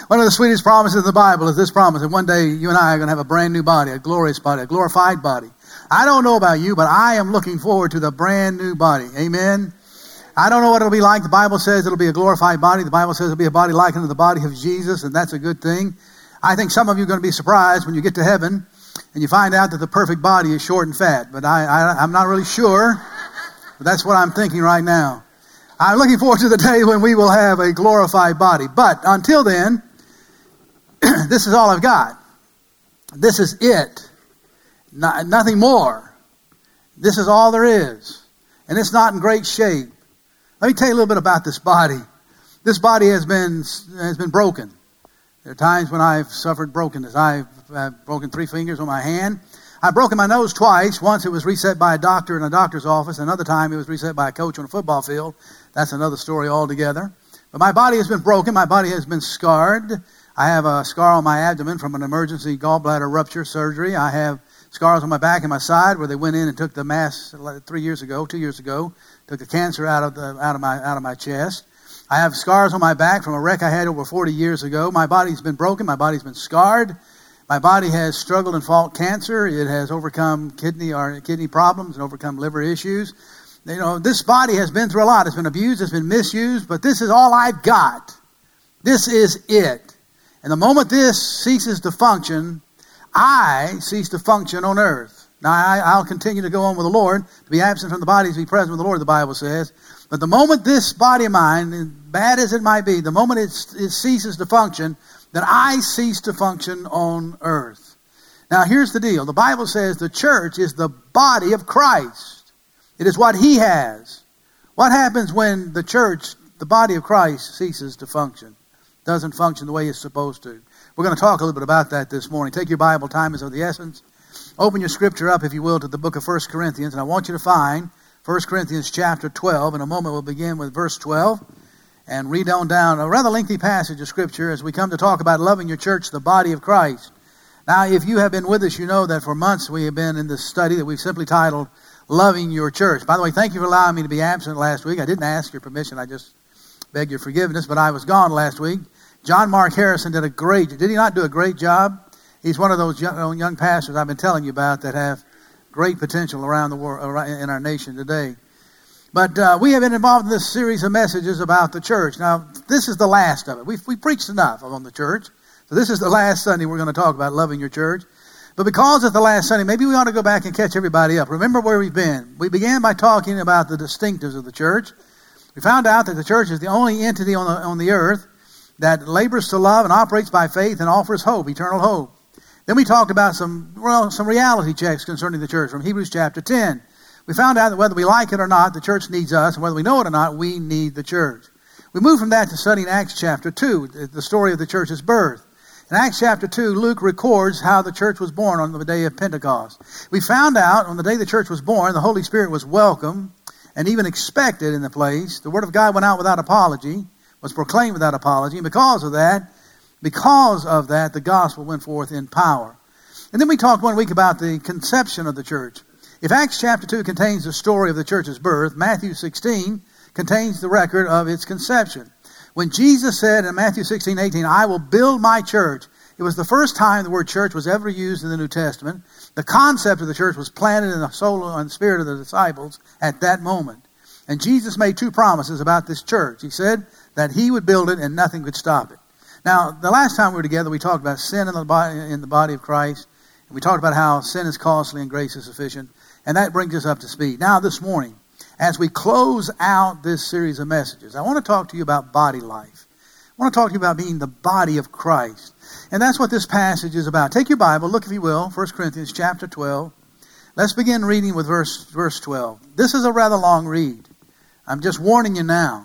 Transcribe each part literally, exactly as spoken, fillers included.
One of the sweetest promises in the Bible is this promise that one day you and I are going to have a brand new body, a glorious body, a glorified body. I don't know about you, but I am looking forward to the brand new body. Amen. I don't know what it'll be like. The Bible says it'll be a glorified body. The Bible says it'll be a body like unto the body of Jesus, and that's a good thing. I think some of you are going to be surprised when you get to heaven and you find out that the perfect body is short and fat. But I, I, I'm not really sure. But that's what I'm thinking right now. I'm looking forward to the day when we will have a glorified body. But until then, this is all I've got. This is it. No, nothing more. This is all there is. And it's not in great shape. Let me tell you a little bit about this body. This body has been has been broken. There are times when I've suffered brokenness. I've, I've broken three fingers on my hand. I've broken my nose twice. Once it was reset by a doctor in a doctor's office. Another time it was reset by a coach on a football field. That's another story altogether. But my body has been broken. My body has been scarred. I have a scar on my abdomen from an emergency gallbladder rupture surgery. I have scars on my back and my side where they went in and took the mass three years ago, two years ago, took the cancer out of the out of my out of my chest. I have scars on my back from a wreck I had over forty years ago. My body's been broken. My body's been scarred. My body has struggled and fought cancer. It has overcome kidney or kidney problems and overcome liver issues. You know, this body has been through a lot. It's been abused. It's been misused. But this is all I've got. This is it. And the moment this ceases to function, I cease to function on earth. Now, I, I'll continue to go on with the Lord. To be absent from the body is to be present with the Lord, the Bible says. But the moment this body of mine, bad as it might be, the moment it, it ceases to function, then I cease to function on earth. Now, here's the deal. The Bible says the church is the body of Christ. It is what He has. What happens when the church, the body of Christ, ceases to function? Doesn't function the way it's supposed to. We're going to talk a little bit about that this morning. Take your Bible, time is of the essence. Open your scripture up, if you will, to the book of First Corinthians, and I want you to find First Corinthians chapter twelve. In a moment, we'll begin with verse twelve and read on down a rather lengthy passage of scripture as we come to talk about loving your church, the body of Christ. Now, if you have been with us, you know that for months we have been in this study that we've simply titled Loving Your Church. By the way, thank you for allowing me to be absent last week. I didn't ask your permission. I just beg your forgiveness, but I was gone last week. John Mark Harrison did a great, did he not do a great job? He's one of those young, young pastors I've been telling you about that have great potential around the world, in our nation today. But uh, we have been involved in this series of messages about the church. Now, this is the last of it. We've we preached enough on the church. So this is the last Sunday we're going to talk about loving your church. But because it's the last Sunday, maybe we ought to go back and catch everybody up. Remember where we've been. We began by talking about the distinctives of the church. We found out that the church is the only entity on the, on the earth that labors to love and operates by faith and offers hope, eternal hope. Then we talked about some, well, some reality checks concerning the church from Hebrews chapter ten. We found out that whether we like it or not, the church needs us, and whether we know it or not, we need the church. We moved from that to studying Acts chapter two, the story of the church's birth. In Acts chapter two, Luke records how the church was born on the day of Pentecost. We found out on the day the church was born, the Holy Spirit was welcome and even expected in the place. The Word of God went out without apology, was proclaimed without apology, and because of that, because of that, the gospel went forth in power. And then we talked one week about the conception of the church. If Acts chapter two contains the story of the church's birth, Matthew sixteen contains the record of its conception. When Jesus said in Matthew sixteen eighteen, I will build my church, it was the first time the word church was ever used in the New Testament. The concept of the church was planted in the soul and spirit of the disciples at that moment. And Jesus made two promises about this church. He said that He would build it and nothing could stop it. Now, the last time we were together, we talked about sin in the body, in the body of Christ. And we talked about how sin is costly and grace is sufficient. And that brings us up to speed. Now, this morning, as we close out this series of messages, I want to talk to you about body life. I want to talk to you about being the body of Christ. And that's what this passage is about. Take your Bible, look if you will, First Corinthians chapter twelve. Let's begin reading with verse, verse twelve. This is a rather long read. I'm just warning you now.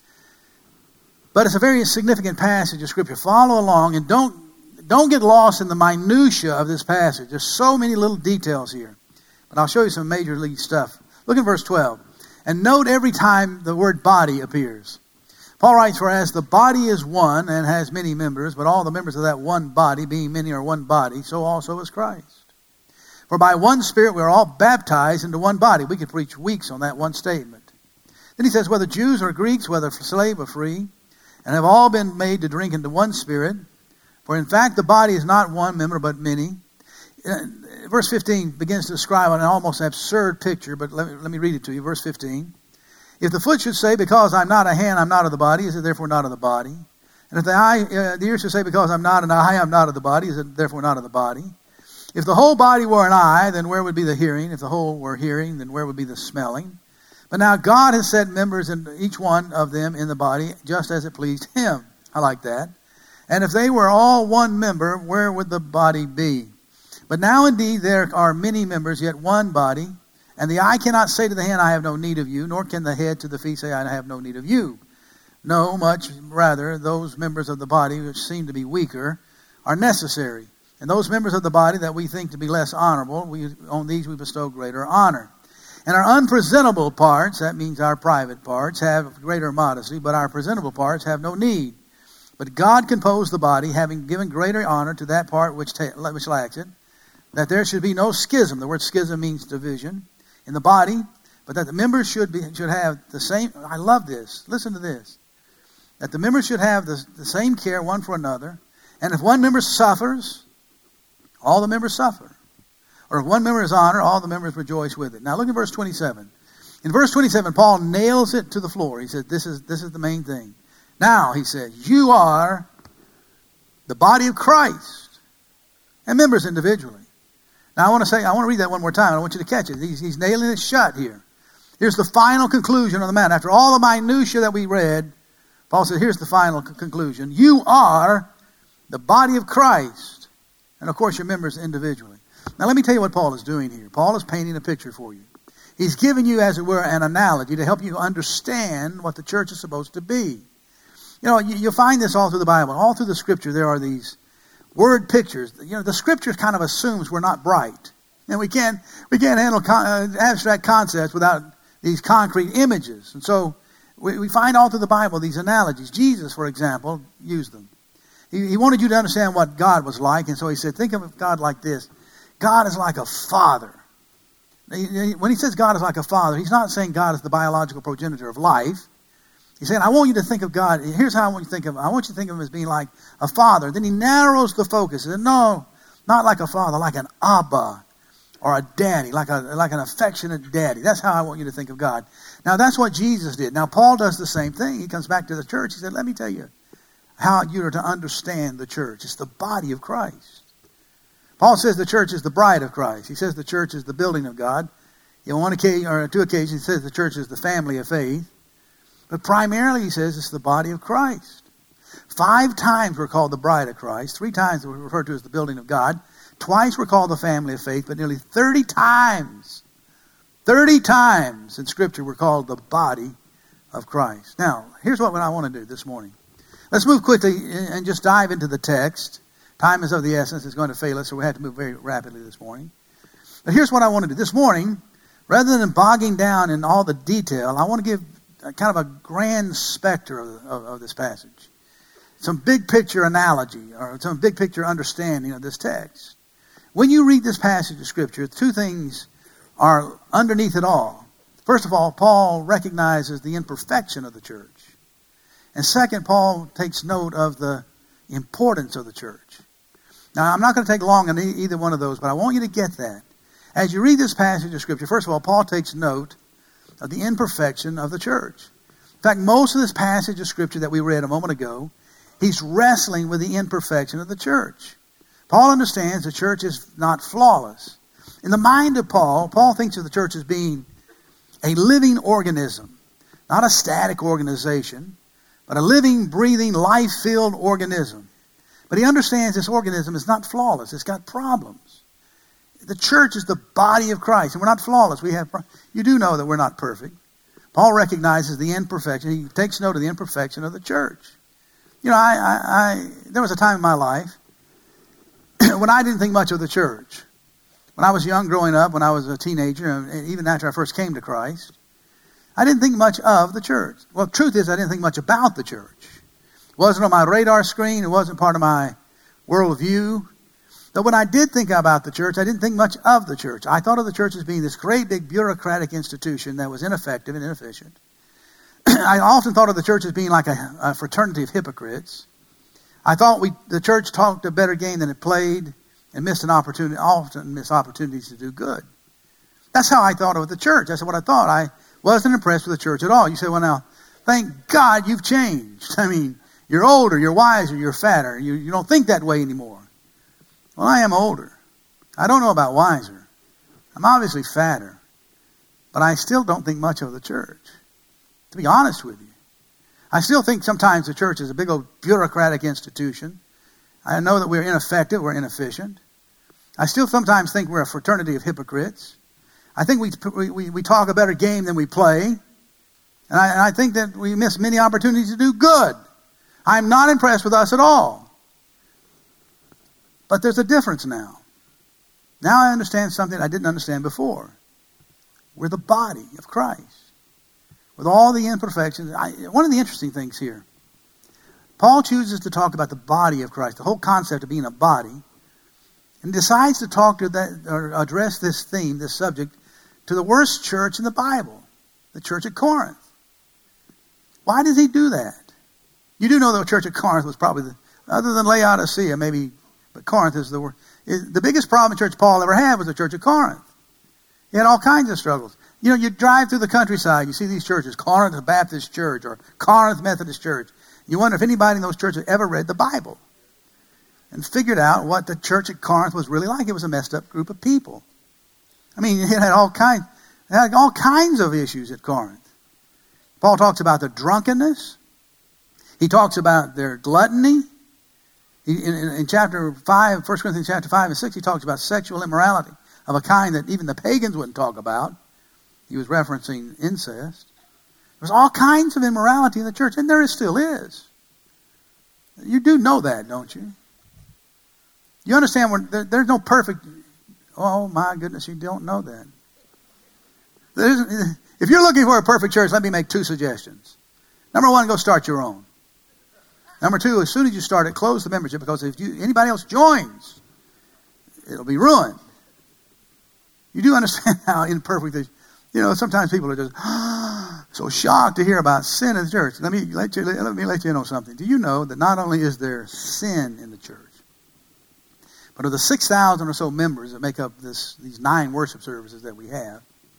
But it's a very significant passage of Scripture. Follow along and don't, don't get lost in the minutia of this passage. There's so many little details here. But I'll show you some major league stuff. Look at verse twelve. And note every time the word body appears. Paul writes, for as the body is one and has many members, but all the members of that one body, being many, are one body, so also is Christ. For by one Spirit we are all baptized into one body. We could preach weeks on that one statement. Then he says, whether Jews or Greeks, whether slave or free, and have all been made to drink into one Spirit. For in fact, the body is not one member, but many. Verse fifteen begins to describe an almost absurd picture, but let me, let me read it to you. Verse fifteen. If the foot should say, because I'm not a hand, I'm not of the body, is it therefore not of the body? And if the eye, uh, the ear should say, because I'm not an eye, I'm not of the body, is it therefore not of the body? If the whole body were an eye, then where would be the hearing? If the whole were hearing, then where would be the smelling? But now God has set members in each one of them in the body, just as it pleased him. I like that. And if they were all one member, where would the body be? But now indeed there are many members, yet one body. And the eye cannot say to the hand, I have no need of you, nor can the head to the feet say, I have no need of you. No, much rather, those members of the body which seem to be weaker are necessary. And those members of the body that we think to be less honorable, we, on these we bestow greater honor. And our unpresentable parts, that means our private parts, have greater modesty, but our presentable parts have no need. But God composed the body, having given greater honor to that part which, ta- which lacks it, that there should be no schism. The word schism means division in the body, but that the members should be should have the same. I love this. Listen to this. That the members should have the, the same care one for another. And if one member suffers, all the members suffer. Or if one member is honored, all the members rejoice with it. Now look at verse twenty-seven. In verse twenty-seven, Paul nails it to the floor. He said, this is, this is the main thing. Now, he said, you are the body of Christ and members individually. Now I want to say, I want to read that one more time. I want you to catch it. He's, he's nailing it shut here. Here's the final conclusion of the matter. After all the minutiae that we read, Paul said, here's the final c- conclusion. You are the body of Christ. And of course, your members individually. Now let me tell you what Paul is doing here. Paul is painting a picture for you. He's giving you, as it were, an analogy to help you understand what the church is supposed to be. You know, you, you'll find this all through the Bible. All through the Scripture, there are these word pictures. You know, the Scripture kind of assumes we're not bright. And we can't, we can't handle con- uh, abstract concepts without these concrete images. And so we, we find all through the Bible these analogies. Jesus, for example, used them. He, he wanted you to understand what God was like. And so he said, think of God like this. God is like a father. When he says God is like a father, he's not saying God is the biological progenitor of life. He's saying, I want you to think of God. Here's how I want you to think of him. I want you to think of him as being like a father. Then he narrows the focus. He said, no, not like a father, like an Abba or a daddy, like a like an affectionate daddy. That's how I want you to think of God. Now, that's what Jesus did. Now, Paul does the same thing. He comes back to the church. He said, let me tell you how you are to understand the church. It's the body of Christ. Paul says the church is the bride of Christ. He says the church is the building of God. On one occasion, or two occasions, he says the church is the family of faith. But primarily, he says it's the body of Christ. Five times we're called the bride of Christ. Three times we're referred to as the building of God. Twice we're called the family of faith. But nearly thirty times, thirty times in Scripture we're called the body of Christ. Now, here's what I want to do this morning. Let's move quickly and just dive into the text. Time is of the essence. It's going to fail us, so we have to move very rapidly this morning. But here's what I want to do. This morning, rather than bogging down in all the detail, I want to give a, kind of a grand specter of, of, of this passage. Some big picture analogy or some big picture understanding of this text. When you read this passage of Scripture, two things are underneath it all. First of all, Paul recognizes the imperfection of the church. And second, Paul takes note of the importance of the church. Now, I'm not going to take long on either one of those, but I want you to get that. As you read this passage of Scripture, first of all, Paul takes note of the imperfection of the church. In fact, most of this passage of Scripture that we read a moment ago, he's wrestling with the imperfection of the church. Paul understands the church is not flawless. In the mind of Paul, Paul thinks of the church as being a living organism, not a static organization, but a living, breathing, life-filled organism. But he understands this organism is not flawless. It's got problems. The church is the body of Christ, and we're not flawless. We have. You do know that we're not perfect. Paul recognizes the imperfection. He takes note of the imperfection of the church. You know, I, I, I there was a time in my life when I didn't think much of the church. When I was young, growing up, when I was a teenager, and even after I first came to Christ, I didn't think much of the church. Well, the truth is, I didn't think much about the church. It wasn't on my radar screen. It wasn't part of my worldview. But when I did think about the church, I didn't think much of the church. I thought of the church as being this great big bureaucratic institution that was ineffective and inefficient. I often thought of the church as being like a, a fraternity of hypocrites. I thought we the church talked a better game than it played and missed an opportunity, often missed opportunities to do good. That's how I thought of the church. That's what I thought. I wasn't impressed with the church at all. You say, well, now, thank God you've changed. I mean, you're older, you're wiser, you're fatter. You, you don't think that way anymore. Well, I am older. I don't know about wiser. I'm obviously fatter. But I still don't think much of the church, to be honest with you. I still think sometimes the church is a big old bureaucratic institution. I know that we're ineffective, we're inefficient. I still sometimes think we're a fraternity of hypocrites. I think we we, we talk a better game than we play. And I, and I think that we miss many opportunities to do good. I'm not impressed with us at all. But there's a difference now. Now I understand something I didn't understand before. We're the body of Christ. With all the imperfections. I, one of the interesting things here, Paul chooses to talk about the body of Christ, the whole concept of being a body, and decides to talk to that or address this theme, this subject, to the worst church in the Bible, the church at Corinth. Why does he do that? You do know the church at Corinth was probably, the, other than Laodicea, maybe, but Corinth is the worst. The biggest problem in church Paul ever had was the church at Corinth. He had all kinds of struggles. You know, you drive through the countryside, you see these churches, Corinth Baptist Church or Corinth Methodist Church. You wonder if anybody in those churches ever read the Bible and figured out what the church at Corinth was really like. It was a messed up group of people. I mean, it had all kinds, it had all kinds of issues at Corinth. Paul talks about their drunkenness. He talks about their gluttony. He, in, in chapter five, First Corinthians chapter five and six, he talks about sexual immorality of a kind that even the pagans wouldn't talk about. He was referencing incest. There's all kinds of immorality in the church, and there still is. You do know that, don't you? You understand where there, there's no perfect... Oh, my goodness, you don't know that. There's, if you're looking for a perfect church, let me make two suggestions. Number one, go start your own. Number two, as soon as you start it, close the membership, because if you, anybody else joins, it'll be ruined. You do understand how imperfect this... You know, sometimes people are just so shocked to hear about sin in the church. Let me let you let me let you know something. Do you know that not only is there sin in the church, but of the six thousand or so members that make up this these nine worship services that we have,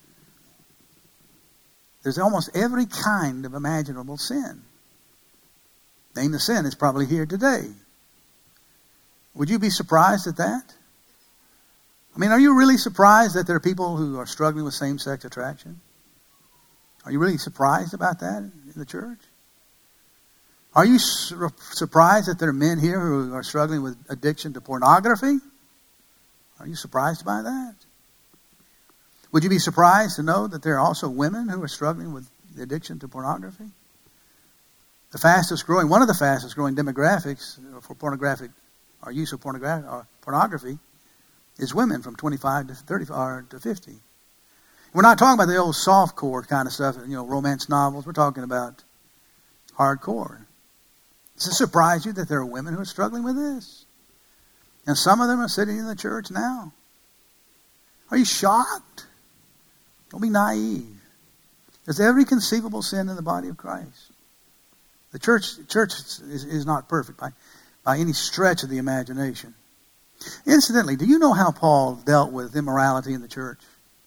there's almost every kind of imaginable sin. Name the sin is probably here today. Would you be surprised at that? I mean, are you really surprised that there are people who are struggling with same-sex attraction? Are you really surprised about that in the church? Are you su- surprised that there are men here who are struggling with addiction to pornography? Are you surprised by that? Would you be surprised to know that there are also women who are struggling with the addiction to pornography? The fastest growing, one of the fastest growing demographics for pornographic, or use of pornography, or pornography, is women from twenty-five to thirty or to fifty. We're not talking about the old softcore kind of stuff, you know, romance novels. We're talking about hardcore. Does it surprise you that there are women who are struggling with this? And some of them are sitting in the church now. Are you shocked? Don't be naive. There's every conceivable sin in the body of Christ. The church, church is, is not perfect by, by any stretch of the imagination. Incidentally, do you know how Paul dealt with immorality in the church?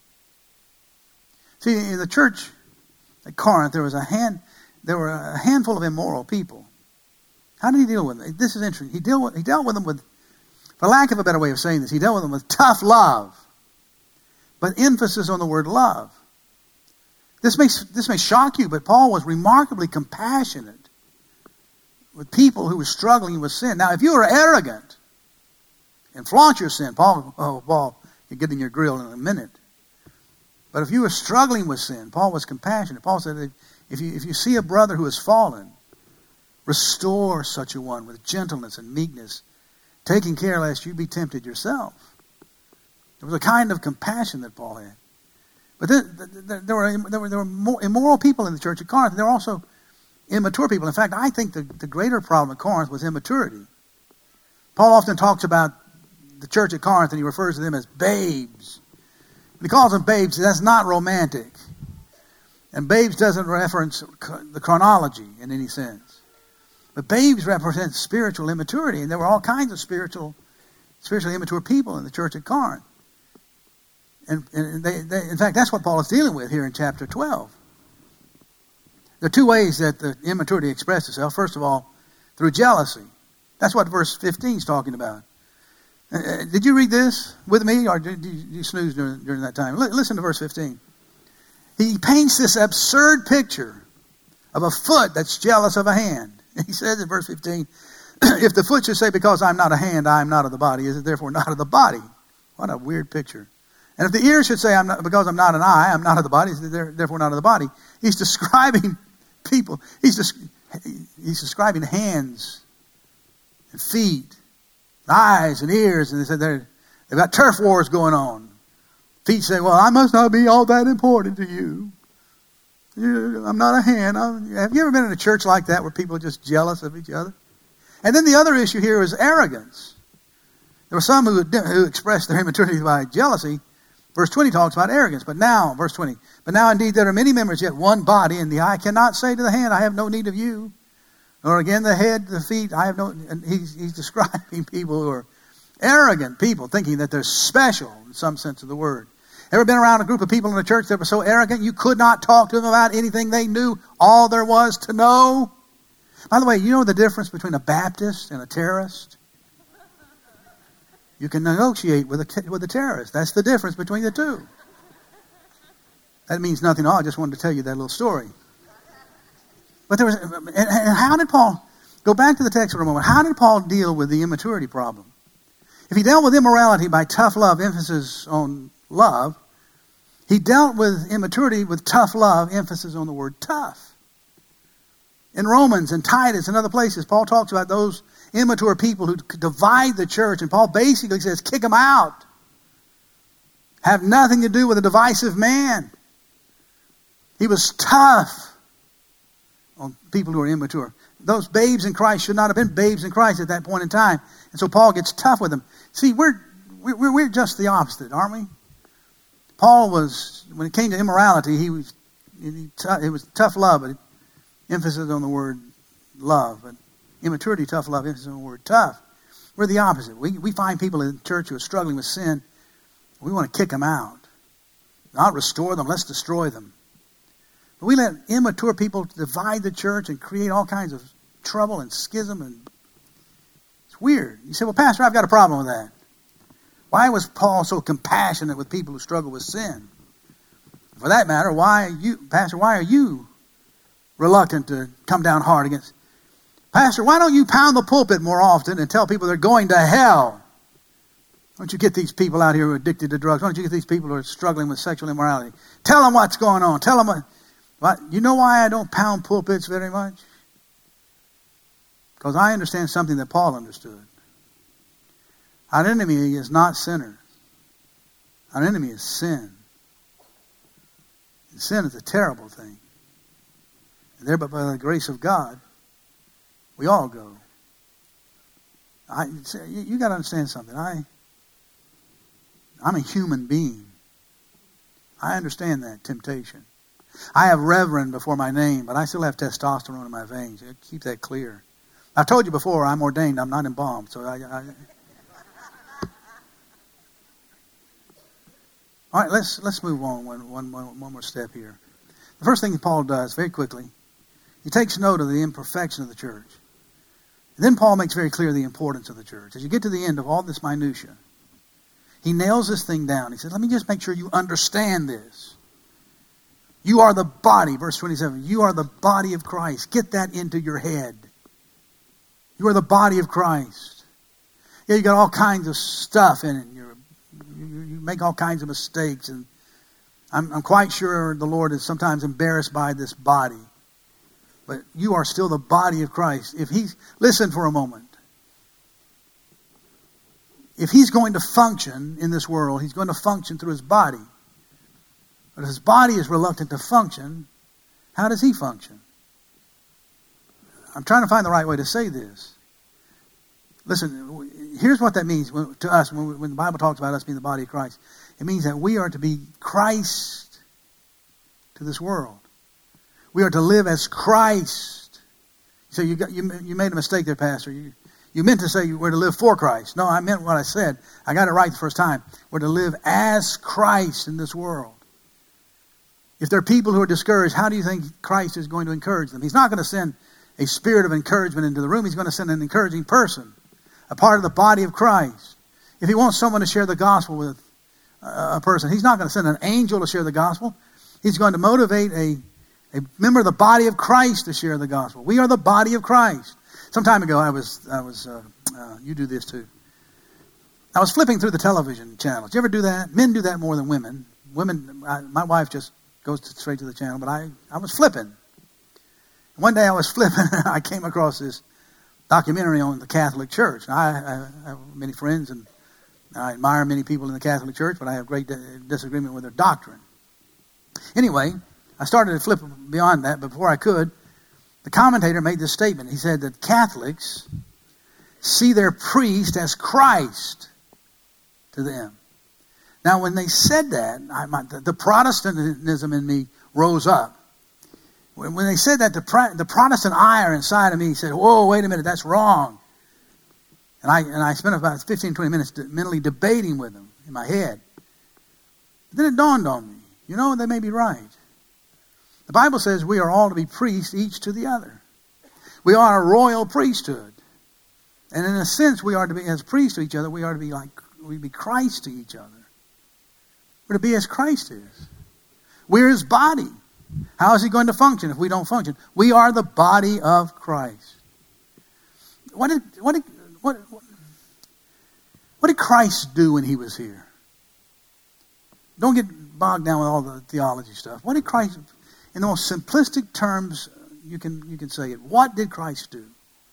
See, in the church at Corinth, there was a hand, there were a handful of immoral people. How did he deal with them? This is interesting. He dealt with, he dealt with them with, for lack of a better way of saying this, he dealt with them with tough love, but emphasis on the word love. This may this may shock you, but Paul was remarkably compassionate with people who were struggling with sin. Now, if you were arrogant and flaunt your sin, Paul, oh, Paul, you're getting your grill in a minute. But if you were struggling with sin, Paul was compassionate. Paul said, if you, if you see a brother who has fallen, restore such a one with gentleness and meekness, taking care lest you be tempted yourself. There was a kind of compassion that Paul had. But there, there, there, were, there, were, there were more immoral people in the church at Corinth. There were also immature people. In fact, I think the, the greater problem at Corinth was immaturity. Paul often talks about the church at Corinth, and he refers to them as babes. When he calls them babes, that's not romantic. And babes doesn't reference the chronology in any sense. But babes represent spiritual immaturity, and there were all kinds of spiritual, spiritually immature people in the church at Corinth. And, and they, they, in fact, that's what Paul is dealing with here in chapter twelve. There are two ways that the immaturity expresses itself. First of all, through jealousy. That's what verse fifteen is talking about. Uh, did you read this with me, or did you, did you snooze during, during that time? L- listen to verse fifteen. He paints this absurd picture of a foot that's jealous of a hand. He says in verse fifteen, if the foot should say, because I'm not a hand, I am not of the body, is it therefore not of the body? What a weird picture. And if the ear should say, I'm not, because I'm not an eye, I'm not of the body, is it therefore not of the body? He's describing people. He's, des- he's describing hands and feet, eyes and ears, and they said they're, they've got turf wars going on. Feet say, well, I must not be all that important to you. I'm not a hand. I'm, have you ever been in a church like that where people are just jealous of each other? And then the other issue here is arrogance. There were some who, who expressed their immaturity by jealousy. Verse twenty talks about arrogance. But now, verse twenty, but now indeed there are many members, yet one body, and the eye cannot say to the hand, I have no need of you. Or again, the head, the feet, I have no... And he's, he's describing people who are arrogant people, thinking that they're special in some sense of the word. Ever been around a group of people in the church that were so arrogant you could not talk to them about anything they knew all there was to know? By the way, you know the difference between a Baptist and a terrorist? You can negotiate with a, with a terrorist. That's the difference between the two. That means nothing at all. I just wanted to tell you that little story. But there was, and, and how did Paul, go back to the text for a moment, how did Paul deal with the immaturity problem? If he dealt with immorality by tough love, emphasis on love, he dealt with immaturity with tough love, emphasis on the word tough. In Romans and Titus and other places, Paul talks about those immature people who divide the church, and Paul basically says, kick them out. Have nothing to do with a divisive man. He was tough on people who are immature. Those babes in Christ should not have been babes in Christ at that point in time. And so Paul gets tough with them. See, we're we're, we're just the opposite, aren't we? Paul was, when it came to immorality, he was, he, it was tough love, but emphasis on the word love. But immaturity, tough love, emphasis on the word tough. We're the opposite. We, we find people in church who are struggling with sin. We want to kick them out. Not restore them, let's destroy them. But we let immature people divide the church and create all kinds of trouble and schism. And it's weird. You say, well, Pastor, I've got a problem with that. Why was Paul so compassionate with people who struggle with sin? For that matter, why are you, Pastor, why are you reluctant to come down hard against? Pastor, why don't you pound the pulpit more often and tell people they're going to hell? Why don't you get these people out here who are addicted to drugs? Why don't you get these people who are struggling with sexual immorality? Tell them what's going on. Tell them what... What, you know why I don't pound pulpits very much? Because I understand something that Paul understood. Our enemy is not sinners. Our enemy is sin. And sin is a terrible thing. And there, but by the grace of God, we all go. I, you, you got to understand something. I, I'm a human being. I understand that temptation. I have reverend before my name, but I still have testosterone in my veins. Keep that clear. I've told you before, I'm ordained. I'm not embalmed. So I, I... All right, let's let's move on one, one, one more step here. The first thing Paul does, very quickly, he takes note of the imperfection of the church. And then Paul makes very clear the importance of the church. As you get to the end of all this minutia, he nails this thing down. He says, let me just make sure you understand this. You are the body, verse twenty-seven. You are the body of Christ. Get that into your head. You are the body of Christ. Yeah, you got all kinds of stuff in it. You're, you, you make all kinds of mistakes. And I'm, I'm quite sure the Lord is sometimes embarrassed by this body. But you are still the body of Christ. If he's, listen for a moment. If he's going to function in this world, he's going to function through his body. But if his body is reluctant to function, how does he function? I'm trying to find the right way to say this. Listen, here's what that means to us when, when the Bible talks about us being the body of Christ. It means that we are to be Christ to this world. We are to live as Christ So you got you you made a mistake there, Pastor. You you meant to say you were to live for Christ. No, I meant what I said. I got it right the first time. We're to live as Christ in this world. If there are people who are discouraged, how do you think Christ is going to encourage them? He's not going to send a spirit of encouragement into the room. He's going to send an encouraging person, a part of the body of Christ. If he wants someone to share the gospel with a person, he's not going to send an angel to share the gospel. He's going to motivate a, a member of the body of Christ to share the gospel. We are the body of Christ. Some time ago, I was, I was. Uh, uh, you do this too. I was flipping through the television channels. Do you ever do that? Men do that more than women. Women, I, my wife just goes to, straight to the channel, but I, I was flipping. One day I was flipping, and I came across this documentary on the Catholic Church. Now, I, I, I have many friends, and I admire many people in the Catholic Church, but I have great disagreement with their doctrine. Anyway, I started to flip beyond that, but before I could, the commentator made this statement. He said that Catholics see their priest as Christ to them. Now, when they said that, I, my, the, the Protestantism in me rose up. When, when they said that, the, the Protestant ire inside of me said, whoa, wait a minute, that's wrong. And I and I spent about fifteen, twenty minutes mentally debating with them in my head. But then it dawned on me, you know, they may be right. The Bible says we are all to be priests, each to the other. We are a royal priesthood. And in a sense, we are to be, as priests to each other, we are to be like, we be Christ to each other. We're to be as Christ is. We're his body. How is he going to function if we don't function? We are the body of Christ. What did, what did, what, what did Christ do when he was here? Don't get bogged down with all the theology stuff. What did Christ, in the most simplistic terms, you can, you can say it. What did Christ do?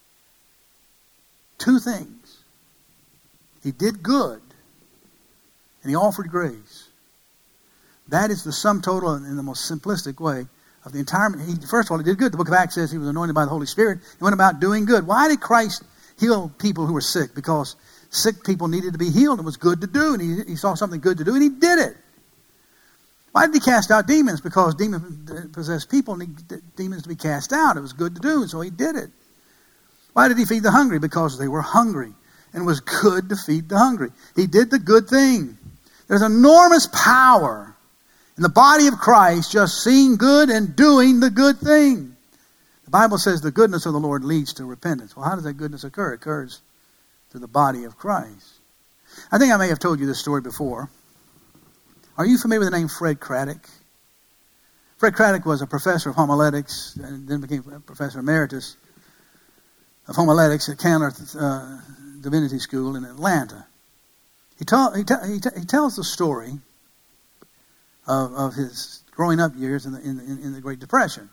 Two things. He did good, and he offered grace. That is the sum total in the most simplistic way of the entire. He, first of all, he did good. The book of Acts says he was anointed by the Holy Spirit. He went about doing good. Why did Christ heal people who were sick? Because sick people needed to be healed. It was good to do, and he, he saw something good to do, and he did it. Why did he cast out demons? Because demon-possessed people need demons to be cast out. It was good to do, and so he did it. Why did he feed the hungry? Because they were hungry, and it was good to feed the hungry. He did the good thing. There's enormous power in the body of Christ, just seeing good and doing the good thing. The Bible says the goodness of the Lord leads to repentance. Well, how does that goodness occur? It occurs through the body of Christ. I think I may have told you this story before. Are you familiar with the name Fred Craddock? Fred Craddock was a professor of homiletics and then became a professor emeritus of homiletics at Candler uh, Divinity School in Atlanta. He, ta- he, ta- he, ta- he tells the story Of, of his growing up years in the, in, in the Great Depression.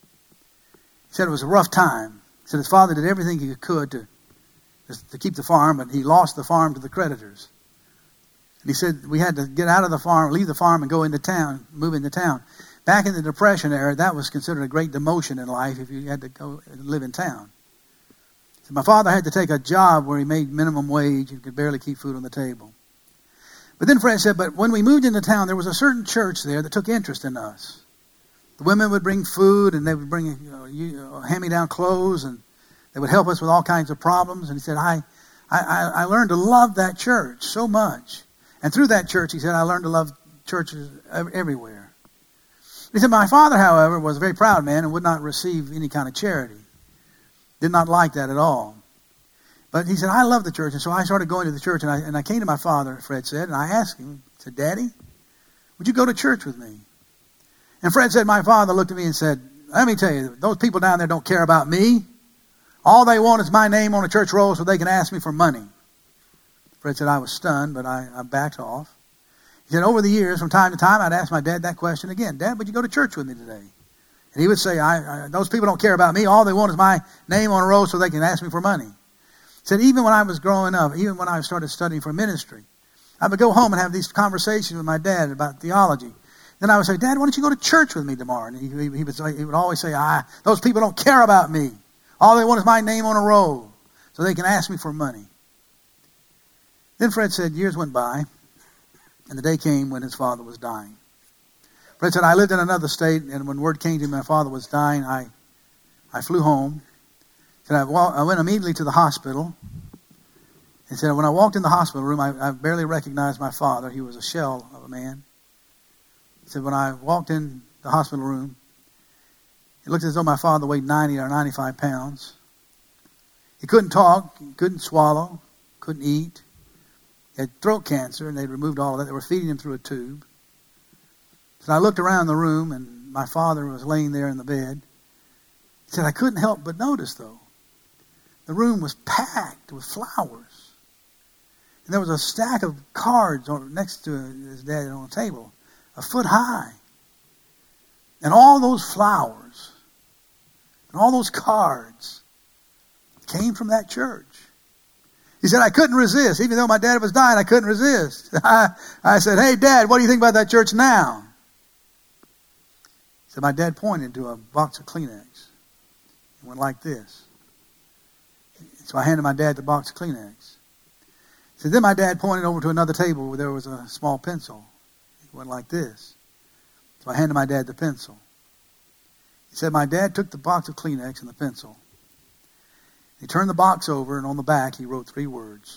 He said it was a rough time. He said his father did everything he could to, to keep the farm, but he lost the farm to the creditors. And he said we had to get out of the farm, leave the farm and go into town, move into town. Back in the Depression era, that was considered a great demotion in life if you had to go and live in town. So my father had to take a job where he made minimum wage and could barely keep food on the table. But then Fred said, but when we moved into town, there was a certain church there that took interest in us. The women would bring food, and they would bring you know, you know, hand-me-down clothes, and they would help us with all kinds of problems. And he said, I, I, I learned to love that church so much. And through that church, he said, I learned to love churches everywhere. He said, my father, however, was a very proud man and would not receive any kind of charity. Did not like that at all. But he said, I love the church. And so I started going to the church. And I, and I came to my father, Fred said, and I asked him, I said, Daddy, would you go to church with me? And Fred said, my father looked at me and said, let me tell you, those people down there don't care about me. All they want is my name on a church roll so they can ask me for money. Fred said, I was stunned, but I, I backed off. He said, over the years, from time to time, I'd ask my dad that question again. Dad, would you go to church with me today? And he would say, I, I, those people don't care about me. All they want is my name on a roll so they can ask me for money. He said, even when I was growing up, even when I started studying for ministry, I would go home and have these conversations with my dad about theology. Then I would say, Dad, why don't you go to church with me tomorrow? And he, he, he, would, say, he would always say, ah, those people don't care about me. All they want is my name on a roll so they can ask me for money. Then Fred said, years went by, and the day came when his father was dying. Fred said, I lived in another state, and when word came to me my father was dying, I, I flew home. Said I, walk, I went immediately to the hospital. He said, when I walked in the hospital room, I, I barely recognized my father. He was a shell of a man. He said, when I walked in the hospital room, it looked as though my father weighed ninety or ninety-five pounds. He couldn't talk, he couldn't swallow, couldn't eat. He had throat cancer, and they'd removed all of that. They were feeding him through a tube. So I looked around the room, and my father was laying there in the bed. He said, I couldn't help but notice, though, the room was packed with flowers. And there was a stack of cards on, next to his dad on the table, a foot high. And all those flowers and all those cards came from that church. He said, I couldn't resist. Even though my dad was dying, I couldn't resist. I, I said, hey, Dad, what do you think about that church now? So my dad pointed to a box of Kleenex. It went like this. So I handed my dad the box of Kleenex. So then my dad pointed over to another table where there was a small pencil. It went like this. So I handed my dad the pencil. He said my dad took the box of Kleenex and the pencil. He turned the box over, and on the back he wrote three words.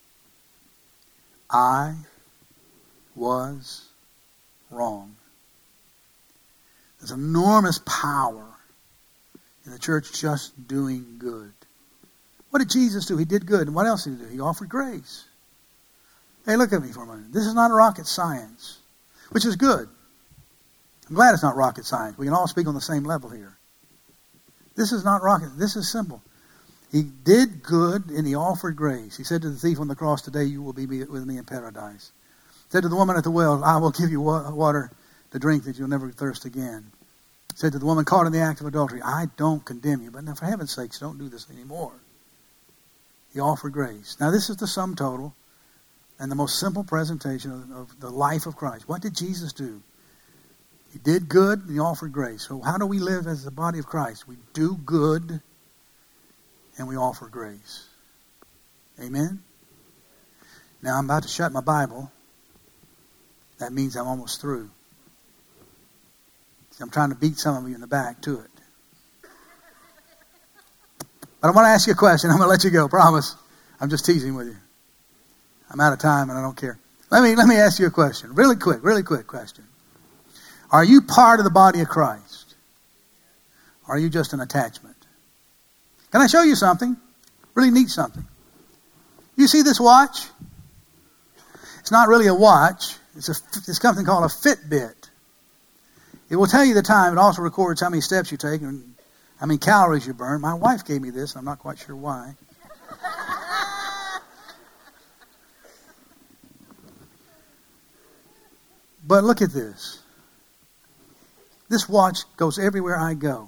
I was wrong. There's enormous power in the church just doing good. What did Jesus do? He did good. And what else did he do? He offered grace. Hey, look at me for a minute. This is not rocket science, which is good. I'm glad it's not rocket science. We can all speak on the same level here. This is not rocket. This is simple. He did good and he offered grace. He said to the thief on the cross, today you will be with me in paradise. He said to the woman at the well, I will give you water to drink that you'll never thirst again. He said to the woman caught in the act of adultery, I don't condemn you, but now for heaven's sakes, don't do this anymore. He offered grace. Now this is the sum total and the most simple presentation of, of the life of Christ. What did Jesus do? He did good and he offered grace. So how do we live as the body of Christ? We do good and we offer grace. Amen? Now I'm about to shut my Bible. That means I'm almost through. See, I'm trying to beat some of you in the back to it. But I want to ask you a question. I'm going to let you go, promise. I'm just teasing with you. I'm out of time and I don't care. Let me, let me ask you a question. Really quick, really quick question. Are you part of the body of Christ? Or are you just an attachment? Can I show you something? Really neat something. You see this watch? It's not really a watch. It's, a, it's something called a Fitbit. It will tell you the time. It also records how many steps you take and how many calories you burn. My wife gave me this. I'm not quite sure why. But look at this. This watch goes everywhere I go.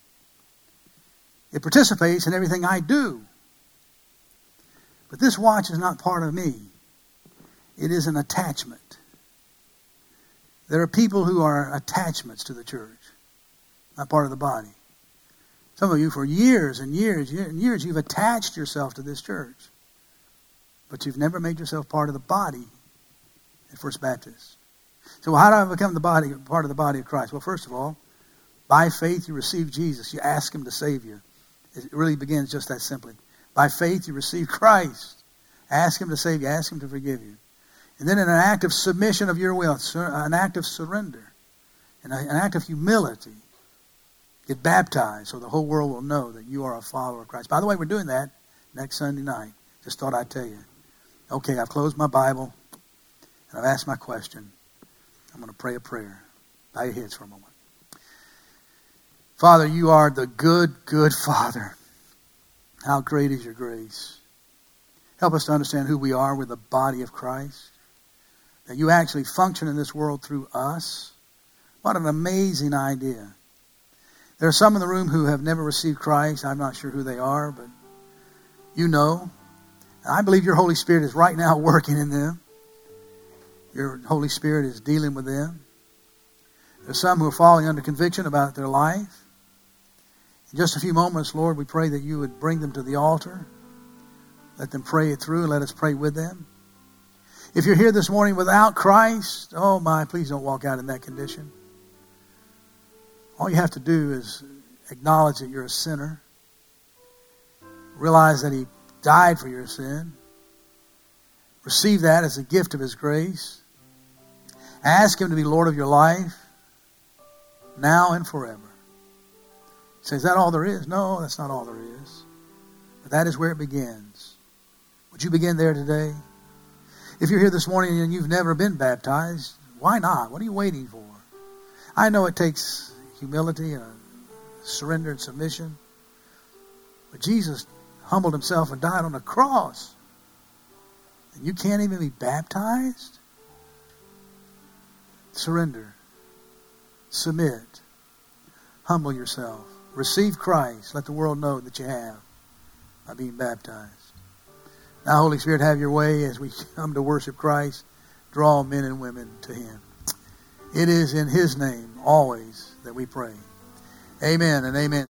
It participates in everything I do. But this watch is not part of me. It is an attachment. There are people who are attachments to the church, not part of the body. Some of you for years and years and years, you've attached yourself to this church. But you've never made yourself part of the body at First Baptist. So how do I become the body, part of the body of Christ? Well, first of all, by faith you receive Jesus. You ask him to save you. It really begins just that simply. By faith you receive Christ. Ask him to save you. Ask him to forgive you. And then in an act of submission of your will, an act of surrender, and an act of humility, get baptized so the whole world will know that you are a follower of Christ. By the way, we're doing that next Sunday night. Just thought I'd tell you. Okay, I've closed my Bible, and I've asked my question. I'm going to pray a prayer. Bow your heads for a moment. Father, you are the good, good Father. How great is your grace. Help us to understand who we are with the body of Christ. That you actually function in this world through us. What an amazing idea. There are some in the room who have never received Christ. I'm not sure who they are, but you know. And I believe your Holy Spirit is right now working in them. Your Holy Spirit is dealing with them. There's some who are falling under conviction about their life. In just a few moments, Lord, we pray that you would bring them to the altar. Let them pray it through and let us pray with them. If you're here this morning without Christ, oh my, please don't walk out in that condition. All you have to do is acknowledge that you're a sinner. Realize that He died for your sin. Receive that as a gift of His grace. Ask Him to be Lord of your life, now and forever. You say, is that all there is? No, that's not all there is. But that is where it begins. Would you begin there today? If you're here this morning and you've never been baptized, why not? What are you waiting for? I know it takes humility and surrender and submission. But Jesus humbled Himself and died on the cross. And you can't even be baptized? Surrender. Submit. Humble yourself. Receive Christ. Let the world know that you have by being baptized. Now, Holy Spirit, have your way as we come to worship Christ. Draw men and women to Him. It is in His name always that we pray. Amen and amen.